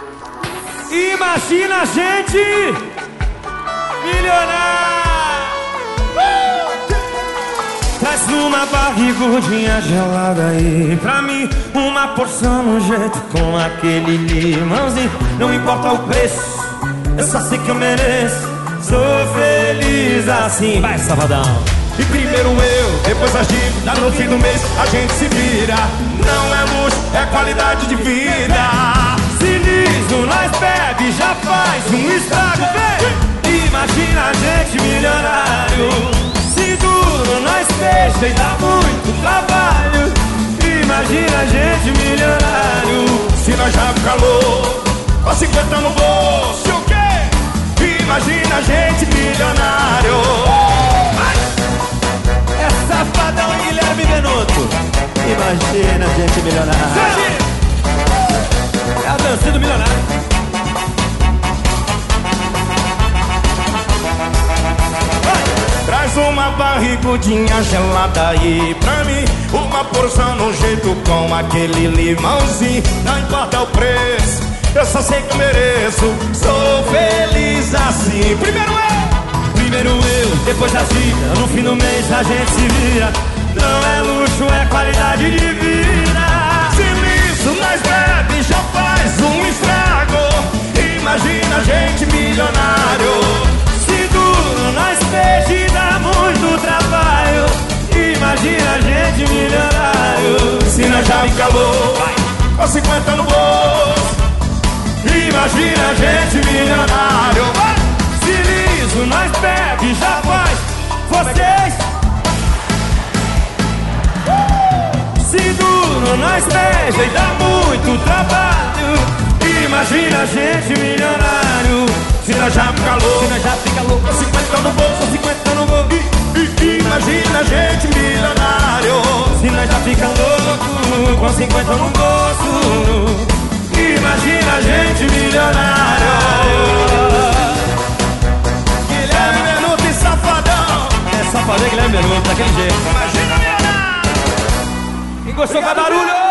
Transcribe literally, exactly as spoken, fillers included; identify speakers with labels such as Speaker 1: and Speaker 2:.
Speaker 1: Imagina a gente milionário. uh! Traz uma barrigudinha gelada aí pra mim, uma porção no jeito com aquele limãozinho. Não importa o preço, eu só sei que eu mereço. Sou feliz assim. Vai, Safadão.
Speaker 2: E primeiro eu, depois a dívida, no fim do mês a gente se vira. Não é luxo, é qualidade de vida.
Speaker 1: Se liso, nós bebe, já faz um estrago, vem. Imagina a gente milionário. Se duro, nós fecha e dá muito trabalho. Imagina a gente milionário.
Speaker 2: Se nós já fica louco, com cinquenta no bolso, o quê? Imagina a gente milionário.
Speaker 1: É Safadão e Guilherme Benuto. Imagina a gente milionário. É a dança do milionário.
Speaker 2: Traz uma barrigudinha gelada aí pra mim, uma porção no jeito com aquele limãozinho. Não importa o preço, eu só sei que eu mereço. Sou feliz assim. Primeiro eu,
Speaker 1: primeiro eu, depois a dívida, no fim do mês a gente se vira. Não é luxo, é qualidade de vida.
Speaker 2: Se liso, nós bebe, já faz um estrago. Imagina a gente milionário.
Speaker 1: Se duro, nós peixe e dá muito trabalho. Imagina a gente milionário.
Speaker 2: Se nós já fica louco, com cinquenta no bolso. Imagina a gente milionário.
Speaker 1: Se liso, nós bebe, já faz. Vocês se duro, nós beija e dá muito trabalho. Imagina a gente milionário.
Speaker 2: Se nós já fica louco,
Speaker 1: se nós já fica louco,
Speaker 2: com cinquenta no bolso,
Speaker 1: cinquenta no bolso.
Speaker 2: Imagina a gente milionário.
Speaker 1: Se nós já fica louco, com cinquenta no bolso. Imagina a gente milionário.
Speaker 2: Guilherme Benuto e Safadão.
Speaker 1: É Safadão e Guilherme Benuto, daquele jeito.
Speaker 2: Imagina milionário.
Speaker 1: Quem gostou, faz barulho.